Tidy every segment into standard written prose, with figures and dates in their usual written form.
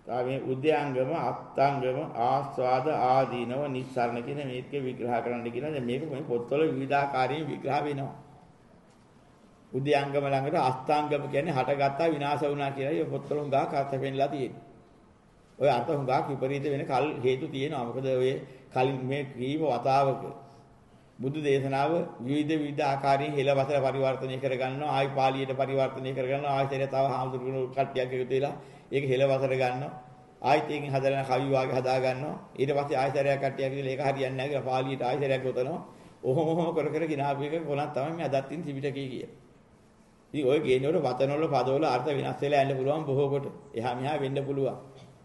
මේ උද්‍යංගම, අත්ංගම, ආස්වාද ආදීනව නිස්සරණ කියන මේකේ විග්‍රහ කරන්න කියලා දැන් මේක මේ පොත්වල විවිධාකාරයෙන් විග්‍රහ වෙනවා. උද්‍යංගම ළඟට අස්තාංගම කියන්නේ හටගත්තා විනාශ වුණා කියලා මේ පොත්වල හුඟා අර්ථ වෙන්නලා තියෙනවා. ඔය අර්ථ හුඟා විපරීත වෙන කල් හේතු තියෙනවා. මොකද ඔය කලින් මේ කීව වතාවක බුදු දේශනාව විවිධ ආකාරයෙන් හෙළවසර පරිවර්තනය කරගන්නවා. ආයි පාලියට පරිවර්තනය කරගන්නවා. ආයතනය තව හාමුදුරුවෝ කට්ටියක් එකතු වෙලා ඒක හෙළවසර ගන්නවා. ආයිත් එකකින් හදලා කවි වාගේ හදා ගන්නවා. ඊට පස්සේ ආයතරයක් කට්ටියක් කියලා ඒක හරියන්නේ නැහැ කියලා පාලියට ආයතරයක් ගොතනවා. ඔහොම කර කර ගినాපු එක කොනක් තමයි මේ අදත් තියෙන ත්‍රිපිටකයේ කිය. ඉතින් ඔය ගේනවල වතනවල පදවල අර්ථ වෙනස් වෙලා යන්න පුළුවන් බොහෝ කොට. එහා මෙහා වෙන්න පුළුවන්.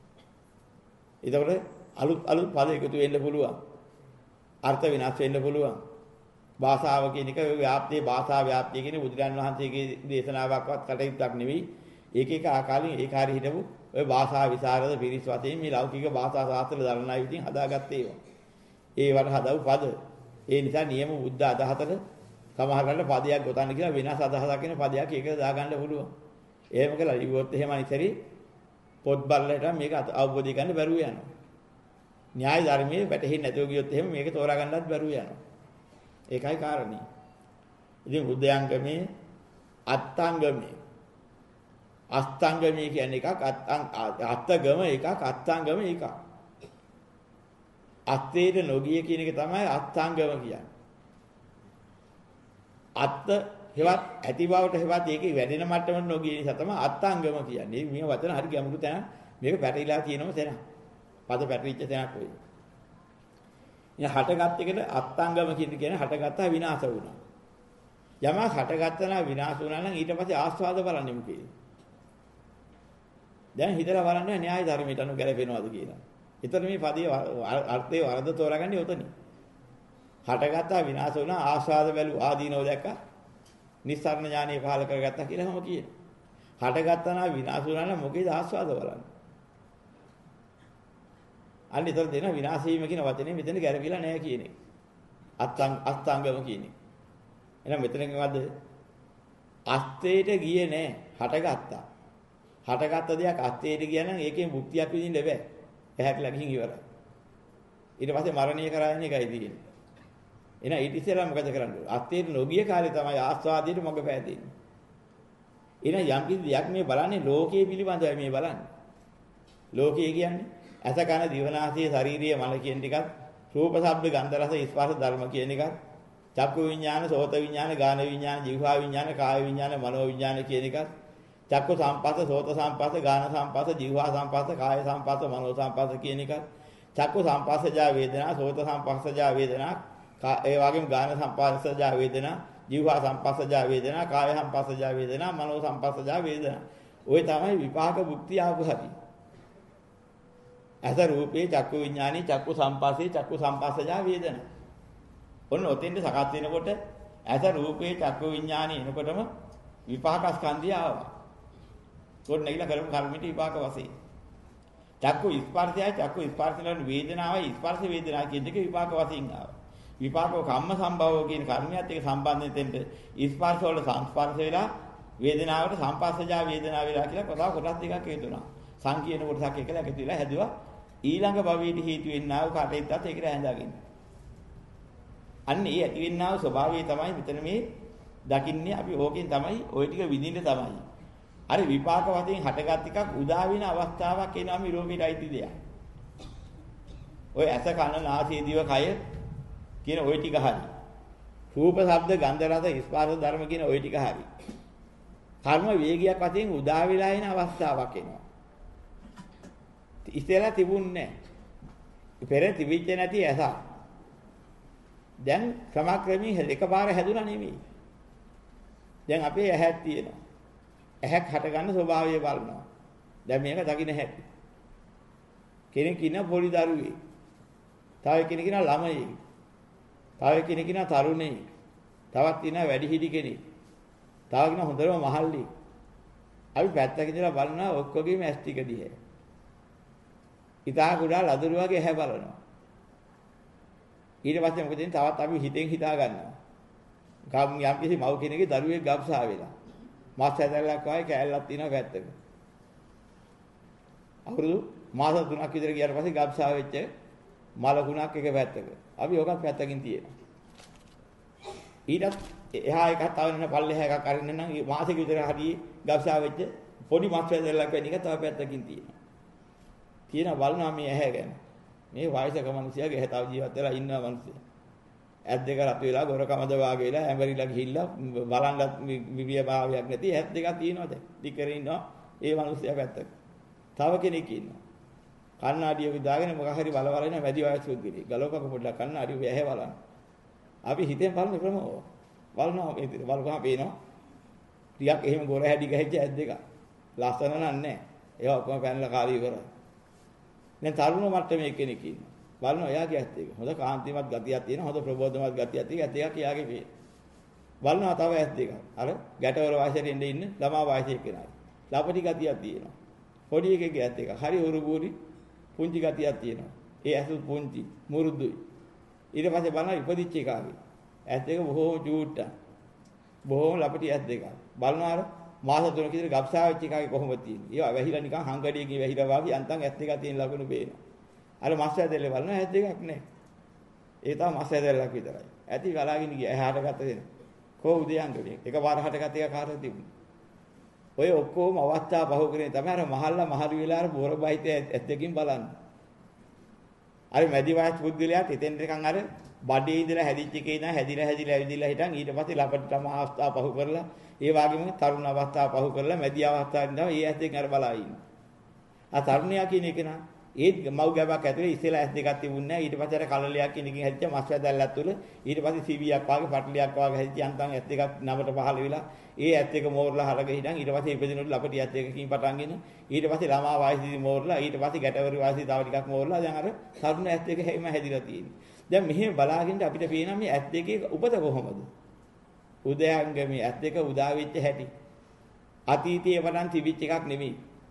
ඒතකොට අලුත් පද එකතු වෙන්න පුළුවන්. අර්ථ වෙනස් වෙන්න පුළුවන්. භාෂාව කියන එක ව්‍යාප්තිය භාෂා ව්‍යාප්තිය කියන බුදුරජාන් වහන්සේගේ දේශනාවක්වත් කටයුත්තක් නෙවෙයි. ඒක ආකාරයෙන් ඒකාරී හිටපු ඔය භාෂා විසරද පිරිස් වශයෙන් මේ ලෞකික භාෂා ශාස්ත්‍ර දරණයි විදිහින් හදාගත්තේ ඒවා. ඒවට හදව පද. ඒ නිසා නියම බුද්ධ අදහතට සමහරකට පදයක් ගොතන්න කියලා වෙනස් අදහසක් වෙන පදයක් ඒක දාගන්න පුළුවන්. එහෙම කළා ඉවොත් එහෙම අනිතරි පොත් බලලට මේක අවබෝධ කරගන්න බැරුව යනවා. න්‍යාය ධර්මයේ වැටහෙන්නේ නැතුව ගියොත් එහෙම මේක තෝරා ගන්නත් බැරුව යනවා. ඒකයි කාරණේ. ඉතින් උද්‍යංගමේ අත්ංගමේ අස්තංගමේ කියන්නේ එකක් අත්ගම එකක් අත්ංගම එකක්. අත්තේට නොගිය කියන එක තමයි අත්ංගම කියන්නේ. අත්ත හෙවත් ඇති බවට හෙවත් ඒකේ වැඩෙන මට්ටමට නොගිය නිසා තමයි අත්ංගම කියන්නේ. මේ වචන හරි ගැඹුරු තැන මේක පැටලිලා තියෙනම තැන. පද පැටලිච්ච තැනක් වෙයි. ඉතින් හටගත් එකට අත්ංගම කියන්නේ හටගත්තා විනාශ වුණා. යමක් හටගත්තා නම් විනාශ වුණා නම් ඊට පස්සේ ආස්වාද බලන්නේ මොකේද? දැන් හිතලා බලන්න න්‍යාය ධර්මයට අනුව ගැලපෙනවද කියලා. ඒතර මේ පදයේ අර්ථයේ වරද තෝරාගන්නේ උතනින්. හටගත්තා විනාශ වුණා ආස්වාද බැලු ආදීනව දැක්කා. නිස්සාරණ ඥානෙ පහල කරගත්තා කියලා හැම කියන. හටගත්තා නම් විනාශ වුණා නම් මොකේද ආස්වාද බලන්නේ? අන්න ඒතර දෙන විනාශ වීම කියන වචනේ මෙතන ගැලපිලා නැහැ කියන එක. අස්තංගම කියන්නේ. එහෙනම් මෙතන මොකද්ද? අස්තේට ගියේ නැහැ හටගත්තා. හටගත්ත දෙයක් අත්‍යයට ගියා නම් ඒකෙන් මුක්තියක් විඳින්න බෑ. ඇහැටලා ගිහින් ඉවරයි. ඊට පස්සේ මරණීය කරා යන එකයි තියෙන්නේ. එහෙනම් ඊට ඉස්සෙල්ලා මොකද කරන්නේ? අත්‍යයට නොගිය කාලේ තමයි ආස්වාදයට මඟ පෑදෙන්නේ. එහෙනම් යම් කිසි දෙයක් මේ බලන්නේ ලෝකයේ පිළිබඳව මේ බලන්නේ. ලෝකයේ කියන්නේ ඇස කන දිවනාසය ශාරීරිය මන කියන ටිකත් රූප ශබ්ද ගන්ධ රස ස්පර්ශ ධර්ම කියන එකත් චක්කු විඥාන සෝත විඥාන ගාන විඥාන જીවහා විඥාන කාය විඥාන මනෝ විඥාන කියන එකත් චක්කු සම්පස්ස සෝත සම්පස්ස ගාන සම්පස්ස જીවහා සම්පස්ස කාය සම්පස්ස මනෝ සම්පස්ස කියන එකත් චක්කු සම්පස්සජා වේදනා සෝත සම්පස්සජා වේදනා ඒ වගේම ගාන සම්පස්සජා වේදනා જીවහා සම්පස්සජා වේදනා කාය සම්පස්සජා වේදනා මනෝ සම්පස්සජා වේදනා ඔය තමයි විපාක භුක්ති ආපු හැටි. අස රූපේ චක්කු විඥානේ චක්කු සම්පස්සේ චක්කු සම්පස්සජා වේදනා. ඔන්න ඔතෙන්ද සකස් වෙනකොට අස රූපේ චක්කු විඥානේ එනකොටම විපාක ස්කන්ධය ආවා. උඩ නැගිලා කරමු කර්මිත විපාක වශයෙන්. චක්කු ස්පර්ශයයි චක්කු ස්පර්ශලන වේදනාවයි ස්පර්ශ වේදනා කියන දෙක විපාක වශයෙන් ආවා. විපාකෝ කම්ම සම්භවෝ කියන කර්මයක් එක්ක සම්බන්ධයෙන් තෙන්ට ස්පර්ශ වල සංස්පර්ශ වෙලා වේදනාවට සංපස්සජා වේදනාව වෙලා කියලා කතාව කොටස් දෙකක් හේතුණා. සංකීර්ණ කොටසක් එකලා එකතු වෙලා හැදුවා ඊළඟ භවයේදී හේතු වෙන්නා වූ කටයුත්තත් ඒකට හැඳාගෙන. අන්න ඒ ඇති වෙන්නා වූ ස්වභාවය තමයි මෙතන මේ දකින්නේ අපි ඕකෙන් තමයි ওই ටික විඳින්න තමයි. අර විපාක වශයෙන් හටගත් එකක් උදා වෙන අවස්ථාවක් එනවා මේ ලෝකෙට අයිති දෙයක්. ඔය ඇස කන නාසය දිව කය කියන ওই ටික හරි. රූප ශබ්ද ගන්ධ රස ස්පර්ශ ධර්ම කියන ওই ටික හරි. කර්ම වේගයක් වශයෙන් උදා වෙලා එන අවස්ථාවක් එනවා. ඉස්සෙල්ලා තිබුණේ නැහැ. පෙර තිබිච්ච නැති ඇස. දැන් ක්‍රමක්‍රමී එකපාර හැදුනා නෙමෙයි. දැන් අපේ ඇහක් තියෙනවා. ඇහක් හට ගන්න ස්වභාවය බලනවා. දැන් මේක දකින්න හැටි. කෙනෙක් ඉන්න පොඩි දරුවෙක්. තව කෙනෙක් ඉන්න ළමයෙක්. තව කෙනෙක් ඉන්න තරුණයෙක්. තවත් ඉන්න වැඩිහිටි කෙනෙක්. තව කෙනෙක් හොඳම මහල්ලි. අපි පැත්තක ඉඳලා බලනවා ඔක්කොගේම ඇස් ටික දිහා. හිතා කුඩා ලදරු වගේ ඇහැ බලනවා. ඊට පස්සේ මොකද වෙන්නේ? තවත් අපි හිතෙන් හිතා ගන්නවා. යම් කිසි මව් කෙනෙක්ගේ දරුවෙක් ගබ්සා වෙලා. මාස් හැදැල්ලක් වගේ කෑල්ලක් තියෙනවා පැත්තක. අවුරුදු මාස 3ක් විතර ගියාට පස්සේ ගබ්සා වෙච්ච මලකුණක් එක පැත්තක. අපි ඕකත් පැත්තකින් තියෙනවා. ඊටත් එහා එකක් තව වෙන පල්ලෙහා එකක් අරින්න නම් මාසෙක විතර හරිය ගබ්සා වෙච්ච පොඩි මස් වැදල්ලක් වෙන එක තව පැත්තකින් තියෙනවා. තියෙන බලනවා මේ ඇහැ ගැන. මේ වයසක මිනිසයාගේ ඇහැ තව ජීවත් වෙලා ඉන්නවා මිනිසයා. ඇස් දෙක රත් වෙලා ගොරකමද වාගේ වෙලා ඇඹරිලා ගිහිල්ලා බලන්නත් විවිය භාවයක් නැති ඇස් දෙකක් තියෙනවා දැන්. දිකර ඉන්නවා ඒ මිනිසයා පැත්තක. තව කෙනෙක් ඉන්නවා. කන්නාඩිය විදාගෙන මොකක් හරි බල බල ඉන්න වැඩි වයසක කෙනෙක්. ගලවපක පොඩ්ඩක් කන්නාඩිය ඇහැ බලන්න. අපි හිතෙන් බලන ක්‍රමව බලනවා මේ විදිහට බලපුවම පේනවා. ටිකක් එහෙම ගොර හැඩි ගහච්ච ඇස් දෙක. ලස්සන නෑ. ඒවා ඔක්කොම පැනලා කාලී ඉවරයි. දැන් තරුණ මට්ටමේ කෙනෙක් ඉන්නවා. බලනවා එයාගේ ඇස් දෙක. හොඳ කාන්තිමත් ගතියක් තියෙනවා. හොඳ ප්‍රබෝධමත් ගතියක් තියෙනවා. ඇස් දෙකක් එයාගේ පේන. බලනවා තව ඇස් දෙකක්. අර ගැටවල වයසට ඉන්න ළමා වයසේ කෙනායි. ලපටි ගතියක් තියෙනවා. පොඩි එකෙක්ගේ ඇස් දෙක. හරි උරුබුරි පුංචි ගතියක් තියෙනවා. ඒ ඇස් පුංචි මුරුදුයි. ඊට පස්සේ බලනවා ඉපදිච්ච එකාගේ. ඇස් දෙක බොහෝම චූට්ටා. බොහෝම ලපටි ඇස් දෙකක්. බලනවා අර මාස 3ක විතර ගබ්සා වෙච්ච එකාගේ කොහොමද තියෙන්නේ. ඒවා වැහිලා නිකන් හංගඩියකින් වැහිලා වාගේ අන්තම් ඇස් දෙකක් තියෙන ලකුණු පේනවා. අර මස් ඇදෙල්ල බලනවා ඇස් දෙකක් නැහැ. ඒ තමයි මස් ඇදෙල්ලක් විතරයි. ඇති ගලාගෙන ගියා. එහාට ගත දෙන. කො උදයන්ගලේ. එකපාර හටගත් එක කාටද තිබුණේ. ඔය ඔක්කොම අවස්ථා පහු කරේ තමයි අර මහල්ලා මහලු වෙලා අර බොර බයිතේ ඇස් දෙකකින් බලන්නේ. අර මැදි වයස් පුද්ගලයාට එතෙන් දෙකන් අර බඩේ ඉඳලා හැදිච්ච එකේ ඉඳන් හැදිලා ඇවිදිලා හිටන් ඊට පස්සේ ලපට තම අවස්ථා පහු කරලා ඒ වගේම තරුණ අවස්ථා පහු කරලා මැදි අවස්ථාවෙන් තමයි ඒ ඇස් දෙකෙන් අර බලා ඉන්නේ. ආ තරුණයා කියන එක නා ඒත් මව් ගැබක් ඇතුලේ ඉස්සෙල්ලා ඇස් දෙකක් තිබුණේ නැහැ. ඊට පස්සේ අර කලලයක් කිනකින් හැදිච්ච මස් වැදල්ලක් තුල ඊට පස්සේ සිවියක් වාගේ පටලියක් වාගේ හැදිච්ච අන්තම් ඇස් දෙකක් නමට පහළ වෙලා ඒ ඇස් දෙක මෝරලා හරග හිටන් ඊට පස්සේ ඉපදිනකොට ලපටි ඇස් දෙකකින් පටන්ගෙන ඊට පස්සේ ළමා වයසේදී මෝරලා ඊට පස්සේ ගැටවරු වයසේ තව ටිකක් මෝරලා දැන් අර තරුණ ඇස් දෙක හැම හැදිලා තියෙන්නේ. දැන් මෙහෙම බලාගෙන අපිට පේනවා මේ ඇස් දෙකේ උපත කොහොමද? උදයන්ගමේ ඇස් දෙක උදා වෙච්ච හැටි. අතීතයේ වඩන් තිබිච්ච එකක් නෙමෙයි.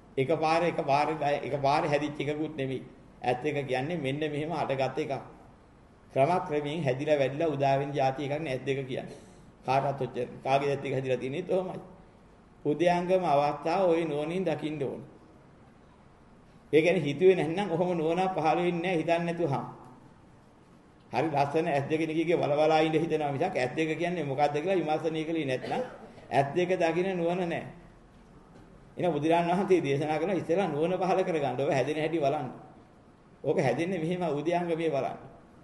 එකපාර හැදිච්ච එකකුත් නෙමෙයි. ඇස් දෙක කියන්නේ මෙන්න මෙහෙම අටගත් එකක්. ක්‍රමක්‍රමයෙන් හැදිලා වැඩිලා උදා වෙන જાති එකක් නේ ඇස් දෙක කියන්නේ. කාටවත් ඔච්චර කාගේ ඇස් දෙක හැදිලා තියෙන්නේ තෝමයි. උදයන්ගම අවස්ථාව ওই නෝනින් දකින්න ඕන. ඒ කියන්නේ හිතුවේ නැත්නම් කොහොම නෝනා පහළ වෙන්නේ නැහැ හිතන්නේ නැතුවහම. හරි ලස්සන ඇස් දෙක නිකීගේ වලවලා ඉඳ හිතනවා මිසක් ඇස් දෙක කියන්නේ මොකද්ද කියලා විමර්ශනය කළේ නැත්නම් ඇස් දෙක දකින්න නුවණ නැහැ. එන බුදුරන් වහන්සේ දේශනා කරන ඉස්සෙල්ලා නුවණ පහල කරගන්න. ඔබ හැදෙන හැටි බලන්න. ඕක හැදෙන්නේ මෙහෙම උදයන්ගමේ බලන්න.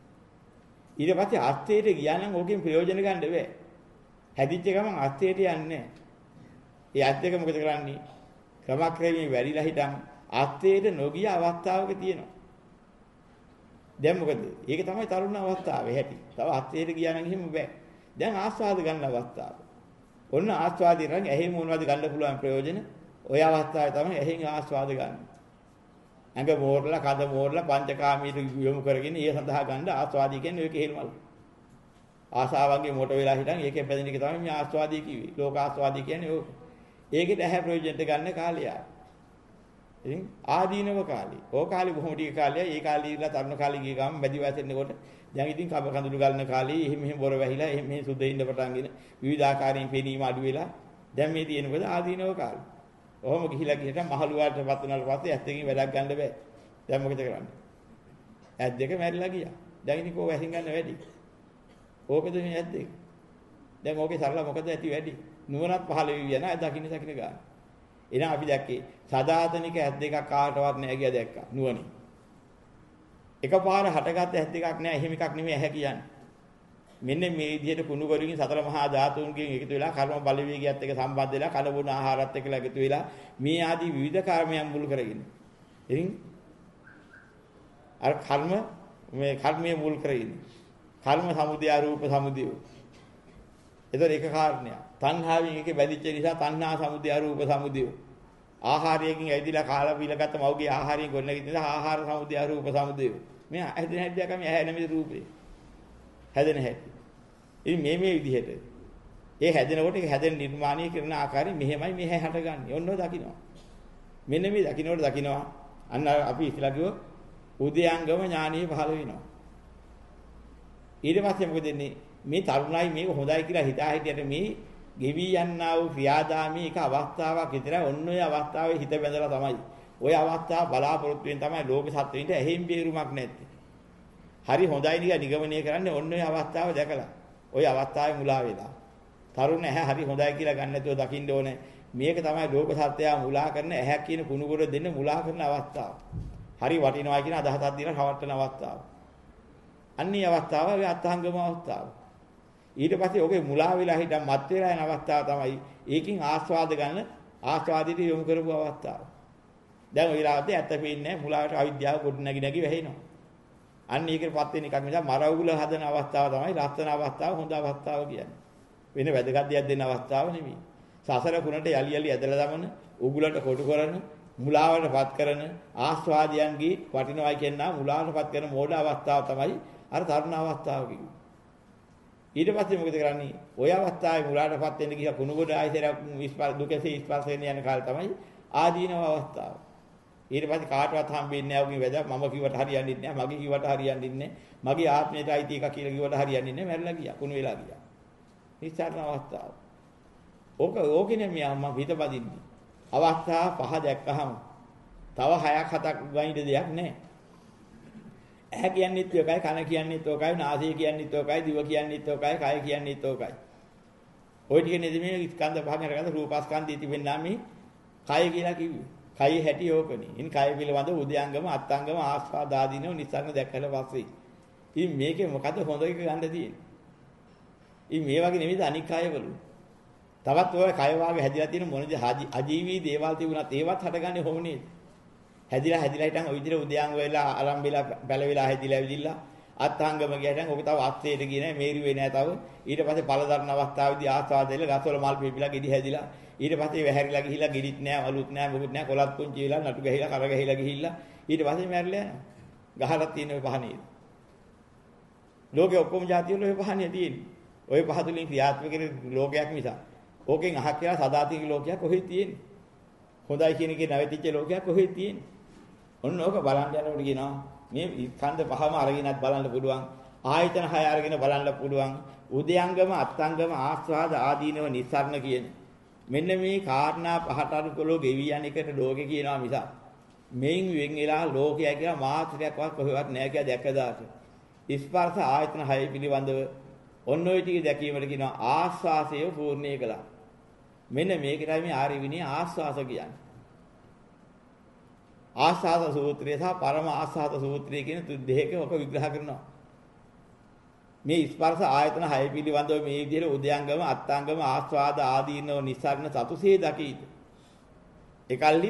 ඊට පස්සේ අස්තේට ගියා නම් ඕකෙන් ප්‍රයෝජන ගන්න බෑ. හැදිච්ච ගමන් අස්තේට යන්නේ. ඒ ඇස් දෙක මොකද කරන්නේ? ක්‍රමක්‍රමයෙන් වැඩිලා හිටන් අස්තේට නොගිය අවස්ථාවක තියෙනවා. දැන් මොකද? ඒක තමයි තරුණ අවස්ථාවේ හැටි. තව අස්තේට ගියා නම් එහෙම බෑ. දැන් ආස්වාද ගන්න අවස්ථාව. ඔන්න ආස්වාදයෙන් රන් ඇහි මොනවද ගන්න පුළුවන් ප්‍රයෝජන? ඔය අවස්ථාවේ තමයි ඇහෙන් ආස්වාද ගන්න. ඇඟ මෝරලා කඳ මෝරලා පංචකාමීට යොමු කරගෙන ඒ සඳහා ගන්න ආස්වාදී කියන්නේ ඔය කෙහෙල්මල්. ආසාවන්ගේ මොට වෙලා හිටන් ඒකෙන් පැදින එක තමයි මේ ආස්වාදී කිව්වේ. ලෝක ආස්වාදී කියන්නේ ඕක. ඒකෙට ඇහැ ප්‍රයෝජනට ගන්න කාලය. ඉතින් ආදීනව කාලේ. ඕක කාලේ බොහොම ටික කාලයක්. ඒ කාලේ ඉඳලා තරුණ කාලේ ගිය ගමන් මැදි වයසෙ එනකොට දැන් ඉතින් කබ කඳුළු ගලන කාලේ එහෙම බොර වැහිලා එහෙම සුද්ධ ඉන්න පටන්ගෙන විවිධාකාරයෙන් පෙනීම අඩු වෙලා දැන් මේ තියෙනකොට ආදීනව කාලේ. ඔහොම ගිහිලා ගිහට මහලු වලටපත් වුණාට පස්සේ ඇස් දෙකකින් වැඩක් ගන්න බෑ. දැන් මොකද කරන්නේ? ඇස් දෙක මැරිලා ගියා. දැන් ඉතින් කෝ වැසින් ගන්න වැඩි. ඕකද මේ ඇස් දෙක. දැන් ඕකේ සරල මොකද ඇති වැඩි? නුවණක් පහළ වෙවි යන දකින්න ගන්න. එහෙනම් අපි දැක්කේ සදාතනික ඇස් දෙකක් කාටවත් නැහැ කියලා දැක්කා නුවණින්. එකපාර හටගත්ත ඇස් දෙකක් නැහැ එහෙම එකක් නෙමෙයි ඇහැ කියන්නේ. මෙන්න මේ විදිහට කුණු වලින් සතර මහා ධාතුන්ගෙන් එකතු වෙලා කර්ම බලවේගයත් එක්ක සම්බන්ධ වෙලා කන බොන ආහාරات එක්ක එකතු වෙලා මේ ආදී විවිධ කර්මයන් මුල් කරගෙන. ඉතින් අර කර්මයේ මුල් කරගෙන. කර්ම සමුදය රූප සමුදය. ඒතර එක කාරණයක්. තණ්හාවෙන් එකේ බැඳිච්ච නිසා තණ්හා සමුදය රූප සමුදය. ආහාරයෙන් ඇවිදලා කාලා පිළගත්ත මවගේ ආහාරයෙන් ගොඩනැගිච්ච නිසා ආහාර සමුදය රූප සමුදය. මේ හැදෙන හැටි දැක්කම ඇහැ නෙමෙයි රූපේ. හැදෙන හැටි. ඉතින් මේ විදිහට ඒ හැදෙනකොට ඒ හැදෙන නිර්මාණය කරන ආකාරය මෙහෙමයි මෙහෙ හටගන්නේ. ඔන්නෝ දකින්නවා. මෙන්න මේ දකින්නවා. අන්න අපි ඉස්සලා කිව්ව උදයන්ගම ඥානීය පහළ වෙනවා. ඊට පස්සේ මොකද වෙන්නේ? මේ තරුණයි මේක හොඳයි කියලා හිතා හිටියට මේ ගෙවි යන්නා වූ ක්‍රියාදාමී එක අවස්ථාවක් විතරයි. ඔන්න ඔය අවස්ථාවේ හිත බැඳලා තමයි. ওই අවස්ථාව බලාපොරොත්තු වෙන තමයි ලෝක සත්ත්වයින්ට ඇහෙන් බේරුමක් නැත්තේ. හරි හොඳයි නිගමනය කරන්නේ ඔන්න ඔය අවස්ථාව දැකලා. ওই අවස්ථාවේ මුලා වෙලා. තරුණ ඇහැ හරි හොඳයි කියලා ගන්න නැතුව දකින්න ඕනේ. මේක තමයි ලෝක සත්‍යය මුලා කරන ඇහැ කියන කුණුගොඩ දෙන්න මුලා කරන අවස්ථාව. හරි වටිනවා කියන අදහසක් දීලා රවට්ටන අවස්ථාව. අන්නේ අවස්ථාව ඔය අත්හංගම අවස්ථාව. ඊට පස්සේ ඔගේ මුලා වෙලා හිටන් මත් වෙලා යන අවස්ථාව තමයි ඒකින් ආස්වාද ගන්න ආස්වාදිත යොමු කරපු අවස්ථාව. දැන් ඔය රාතේ ඇත්ත පේන්නේ මුලාවට අවිද්‍යාව ගොඩ නැගි වැහෙනවා. අන්න ඒකටපත් වෙන එකක් නිසා මර උගුල හදන අවස්ථාව තමයි ලස්සන අවස්ථාව හොඳ අවස්ථාව කියන්නේ. වෙන වැදගත් දෙයක් දෙන්න අවස්ථාව නෙමෙයි. සසර කුණට යලි යලි ඇදලා දමන උගුලට කොටු කරන මුලාවටපත් කරන ආස්වාදයන්ගේ වටිනවයි කියනවා මුලාවටපත් කරන මෝඩ අවස්ථාව තමයි අර තරුණ අවස්ථාව කිව්වේ. ඊට පස්සේ මොකද කරන්නේ? ඔය අවස්ථාවේ මුලාවටපත් වෙන්න ගියා කුණුගොඩ ආයතනයක් දුකසේ ස්පර්ශ වෙන යන කාලේ තමයි ආදීනව අවස්ථාව. ඊට පස්සේ කාටවත් හම්බෙන්නේ නැහැ ඔගේ වැද මම කිව්වට හරියන්නේ නැහැ මගේ කිව්වට හරියන්නේ නැහැ මගේ ආත්මයට අයිති එකක් කියලා කිව්වට හරියන්නේ නැහැ මැරලා ගියා කුණු වෙලා ගියා. නිස්සාරණ අවස්ථාව. ඕකනේ මේ අම්මා හිතපදින්නේ. අවස්ථා පහ දැක්කහම තව 6ක් 7ක් ගයින්ද දෙයක් නැහැ. ඇහැ කියන්නේත් ඔකයි, කන කියන්නේත් ඔකයි, නාසය කියන්නේත් ඔකයි, දිව කියන්නේත් ඔකයි, කය කියන්නේත් ඔකයි. ඔය ටික නේද මේ ස්කන්ධ පහෙන් අරගෙන රූපස්කන්ධය තිබෙනා මේ කය කියලා කිව්වේ. කය හැටි ඕකනේ. ඉන් කය පිළිබඳ උද්‍යංගම, අත්ංගම, ආස්වාද ආදීනව නිසංග දැක්කලා පස්සේ. ඉතින් මේකේ මොකද හොඳ එක ගන්න තියෙන්නේ? ඉතින් මේ වගේ නෙමෙයිද අනික් කයවලු. තවත් ඔය කය වාගේ හැදිලා තියෙන මොනද අජීවී දේවල් තිබුණත් ඒවත් හටගන්නේ කොහොම නේද? හැදිලා හිටන් ওই විදිහට උද්‍යංග වෙලා ආරම්භ වෙලා බැල වෙලා හැදිලා විදිලා අත්ංගම ගියටන් ඔක තව අත්ථේට ගියේ නෑ මේරි වෙන්නේ නෑ තව. ඊට පස්සේ පළ දරන අවස්ථාවේදී ආස්වාදෙල ගස්වල මල් පිපිලා ගෙඩි හැදිලා ඊට පස්සේ වැහැරිලා ගිහිලා ගෙඩිත් නෑ වලුත් නෑ මොකුත් නෑ කොලත් පුංචි වෙලා නටු ගහිලා කර ගහිලා ගිහිල්ලා ඊට පස්සේ මැරිලා යනවා. ගහලා තියෙන ඔය පහනේ. ලෝකේ ඔක්කොම જાති වල ඔය පහනේ තියෙන්නේ. ඔය පහ තුලින් ක්‍රියාත්මක වෙන ලෝකයක් නිසා. ඕකෙන් අහක් කියලා සදාතික ලෝකයක් කොහෙද තියෙන්නේ? හොඳයි කියන එකේ නැවතිච්ච ලෝකයක් කොහෙද තියෙන්නේ? ඔන්න ඕක බලන්න යනකොට කියනවා මේ ස්කන්ධ පහම අරගෙනත් බලන්න පුළුවන්. ආයතන 6 අරගෙන බලන්න පුළුවන්. උද්‍යංගම, අත්ංගම, ආස්වාද ආදීනව නිස්සාරණ කියන. මෙන්න මේ කාරණා පහට අනුකූලව ගෙවි යන එකට ලෝකේ කියනවා මිස මේන් වෙන් වෙලා ලෝකය කියලා මාත්‍රයක්වත් කොහෙවත් නැහැ කියලා දැකදාට. ස්පර්ශ ආයතන 6 පිළිබඳව ඔන්න ඔය ටික දැකීමට කියනවා ආස්වාසය පූර්ණේ කළා. මෙන්න මේකටයි මේ ආර්ය විනය ආස්වාස කියන්නේ. ආස්වාද සූත්‍රය සහ පරම ආස්වාද සූත්‍රය කියන දෙක ඔක විග්‍රහ කරනවා. මේ ස්පර්ශ ආයතන 6 පිළිබඳව මේ විදිහට උද්‍යංගම, අත්ංගම, ආස්වාද ආදීනව නිස්සාරණ සතුසේ දකීද. එකල්ලි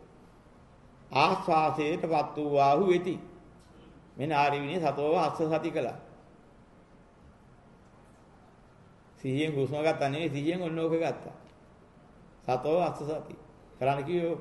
ආස්වාසයටපත් වූ ආහු වෙති. මෙන්න ආර්ය විනය සතෝව අස්ස සති කළා. සිහියෙන් හුස්ම ගත්තා නෙවෙයි සිහියෙන් ඔන්න ඕක ගත්තා. සතෝ අස්ස සති. කරන්න කිව්වෝ.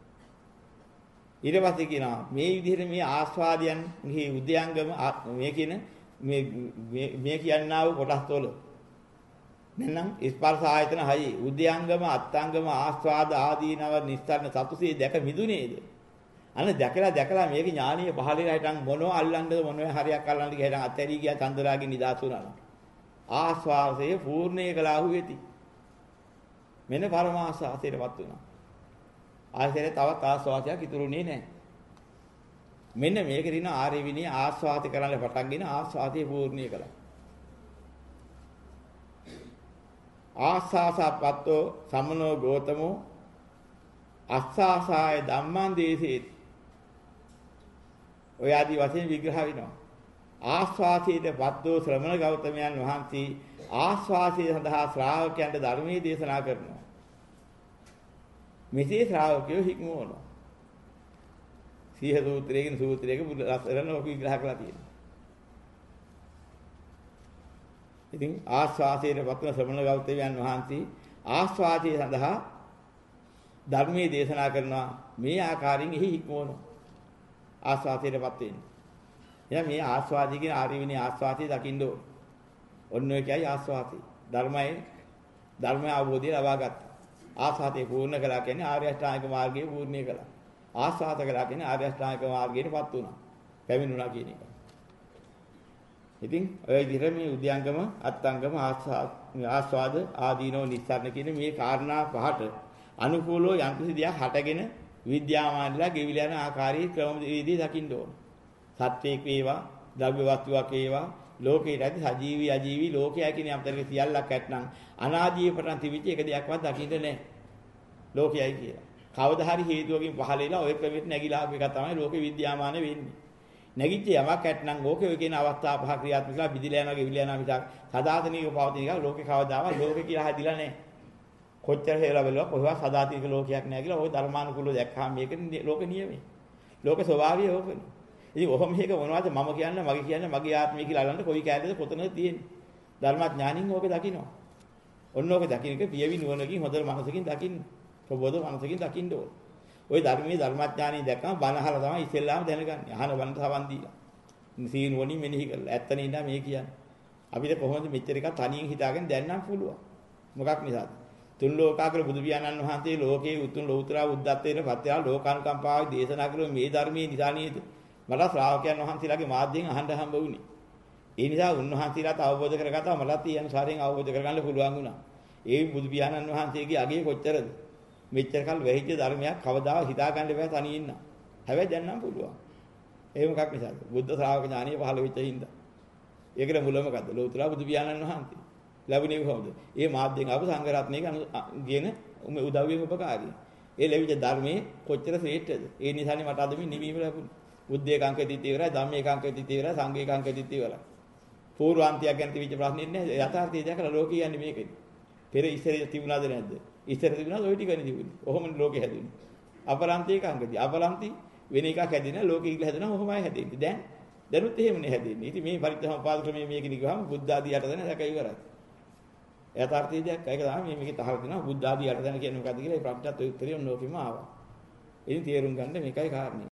ඊට පස්සේ කියනවා මේ විදිහට මේ ආස්වාදයන්ගේ උද්‍යංගම මේ කියන මේ කියන්නා වූ කොටස් වල නැත්නම් ස්පර්ශ ආයතන 6 උද්‍යංගම අත්ංගම ආස්වාද ආදීනව නිස්සාරණ සතුසේ දැක මිදුනේද? අන්න දැකලා මේක ඥානීය පහළේ හිටන් මොනව අල්ලන්නද මොනව හරියක් අල්ලන්න ගියහන් අතැරි ගියා චන්දරාගේ නිදාස් වුණා. ආස්වාදයේ පූර්ණේ කළාහු වෙති. මෙන්න පරමාස්වාදයටපත් වුණා. ආයතනයේ තවත් ආස්වාදයක් ඉතුරුනේ නැහැ. මෙන්න මේක දින ආර්ය විනය ආස්වාද කරන්න පටන්ගෙන ආස්වාදයේ පූර්ණේ කළා. ආස්වාසපත්තෝ සමනෝ ගෝතමෝ අස්සාසාය ධම්මං දේසේති. ඔය ආදි වශයෙන් විග්‍රහ වෙනවා. ආස්වාසයේද පත්තෝ ශ්‍රමණ ගෞතමයන් වහන්සේ ආස්වාසය සඳහා ශ්‍රාවකයන්ට ධර්මයේ දේශනා කරනවා. මෙසේ ශ්‍රාවකයෝ හික්මවනවා. සීහ සූත්‍රයේ සූත්‍රයක ලස්සන ඔක විග්‍රහ කරලා තියෙනවා. ඉතින් ආස්වාසයේ පත්තෝ ශ්‍රමණ ගෞතමයන් වහන්සේ ආස්වාසය සඳහා ධර්මයේ දේශනා කරනවා. මේ ආකාරයෙන් එහි හික්මවනවා. ආස්වාදයටපත් වෙන්නේ. එහෙනම් මේ ආස්වාදී කියන ආර්ය විනය ආස්වාදයේ දකින්න ඕන. ඔන්න ඔය කියයි ආස්වාදේ. ධර්මය අවබෝධය ලබා ගත්තා. ආස්වාදේ පූර්ණ කළා කියන්නේ ආර්ය අෂ්ටාංගික මාර්ගයේ පූර්ණිය කළා. ආස්වාද කළා කියන්නේ ආර්ය අෂ්ටාංගික මාර්ගයටපත් වුණා. පැමිණුණා කියන එක. ඉතින් ඔය විදිහට මේ උද්‍යංගම, අත්ංගම, ආස්වාද ආදීනෝ නිස්සාරණ කියන මේ කාරණා පහට අනුකූලව යම්කිසි දෙයක් හටගෙන විද්‍යාමානලා ගෙවිලා යන ආකාරයේ ක්‍රම විදිහේ දකින්න ඕන. සත්‍යයක් වේවා, ද්‍රව්‍ය වස්තුවක් වේවා, ලෝකේ රැඳි සජීවී අජීවී ලෝකයයි කියන අතරේ සියල්ලක් ඇත්නම් අනාදීව පටන් තිබිච්ච එක දෙයක්වත් දකින්න නැහැ. ලෝකයයි කියලා. කවදා හරි හේතුවකින් පහළ වෙලා ඔය ක්‍රමෙට නැగిලා ආපු එක තමයි ලෝකේ විද්‍යාමාන වෙන්නේ. නැගිච්ච යමක් ඇත්නම් ඕකේ ඔය කියන අවස්ථා පහ ක්‍රියාත්මකලා විදිලා යනවා ගෙවිලා යනවා මිසක් සදාතනිකව පවතින එක ලෝකේ කවදාවත් ලෝකේ කියලා හැදිලා නැහැ. කොච්චර හේලා බලුවා කොහොමද සදාතනික ලෝකයක් නැහැ කියලා ඔය ධර්මානුකූලව දැක්කහම මේක ලෝක නියමයි. ලෝක ස්වභාවය ඕකනේ. ඉතින් ඔහොම මේක මොනවද මම කියන්නේ මගේ කියන්නේ මගේ ආත්මය කියලා අල්ලන්න කොයි කැලේද කොතනද තියෙන්නේ. ධර්මඥානින් ඕක දකින්නවා. ඔන්න ඕක දකින්න එක පියවි නුවණකින් හොඳ මනසකින් දකින්න. ප්‍රබෝධ මනසකින් දකින්න ඕන. ওই ධර්මයේ ධර්මඥානිය දැක්කම බණ අහලා තමයි ඉස්සෙල්ලාම දැනගන්නේ. අහන බණ සවන් දීලා. සීනුවණින් මෙනෙහි කරලා. ඇත්තනේ ඉඳලා මේ කියන්නේ. අපිට කොහොමද මෙච්චර එකක් තනියෙන් හිතාගෙන දැනන්න පුළුවන්. මොකක් නිසාද? තුන් ලෝකාග්‍ර බුදු පියාණන් වහන්සේ ලෝකේ උතුම් ලෞතර බුද්ධත්වයට පත්‍යා ලෝකානුකම්පාවේ දේශනා කළ මේ ධර්මයේ නිසා නේද? මට ශ්‍රාවකයන් වහන්සේලාගේ මාධ්‍යයෙන් අහන්න හම්බ වුණේ. ඒ නිසා උන්වහන්සේලාට අවබෝධ කරගත්තා මලත් ඊයන් සාරයෙන් අවබෝධ කරගන්න පුළුවන් වුණා. ඒ බුදු පියාණන් වහන්සේගේ අගේ කොච්චරද? මෙච්චර කල් වෙහිච්ච ධර්මයක් කවදා හිතා ගන්න බෑ තනියෙන් ඉන්න. හැබැයි දැන් නම් පුළුවන්. ඒ මොකක් නිසාද? බුද්ධ ශ්‍රාවක ඥානිය පහළ වෙච්ච හින්දා. ඒකට මුල මොකද්ද? ලෞතර බුදු පියාණන් වහන්සේ. ලැබුණේ කොහොමද? ඒ මාධ්‍යෙන් ආපු සංඝ රත්නයේ කියන උදව්වෙන් උපකාරී. ඒ ලැබිච්ච ධර්මයේ කොච්චර ශ්‍රේෂ්ඨද? ඒ නිසානේ මට අද මේ නිවීම ලැබුණේ. බුද්ධ ඒකාංකෙදිත් ඉවරයි, ධම්ම ඒකාංකෙදිත් ඉවරයි, සංඝ ඒකාංකෙදිත් ඉවරයි. පූර්වාන්තියක් ගැන තිබිච්ච ප්‍රශ්නේ නැහැ. යථාර්ථය දැකලා ලෝකේ යන්නේ මේකෙදි. පෙර ඉස්සර තිබුණාද නැද්ද? ඉස්සර තිබුණාද ඔය ටිකනේ තිබුණේ. ඔහොම ලෝකේ හැදුනේ. අපරාන්ති ඒකාංකෙදි. අපරාන්ති වෙන එකක් හැදෙන ලෝකෙ ඉගල හැදෙනවා ඔහොමයි හැදෙන්නේ. දැනුත් එහෙමනේ හැදෙන්නේ. ඉතින් මේ පරිත්‍යාග ක්‍රමයේ මේකෙදි ගියාම බුද්ධ ආදී යට දෙන දැක ඉවරයි. යථාර්ථය දැක්ක ඒක තමයි මේකේ තහවුරු වෙනවා බුද්ධ ආදී යට දෙන කියන්නේ මොකද්ද කියලා ඒ ප්‍රශ්නට උත්තරය ඔන්නෝකෙම ආවා. ඉතින් තේරුම් ගන්න මේකයි කාරණේ.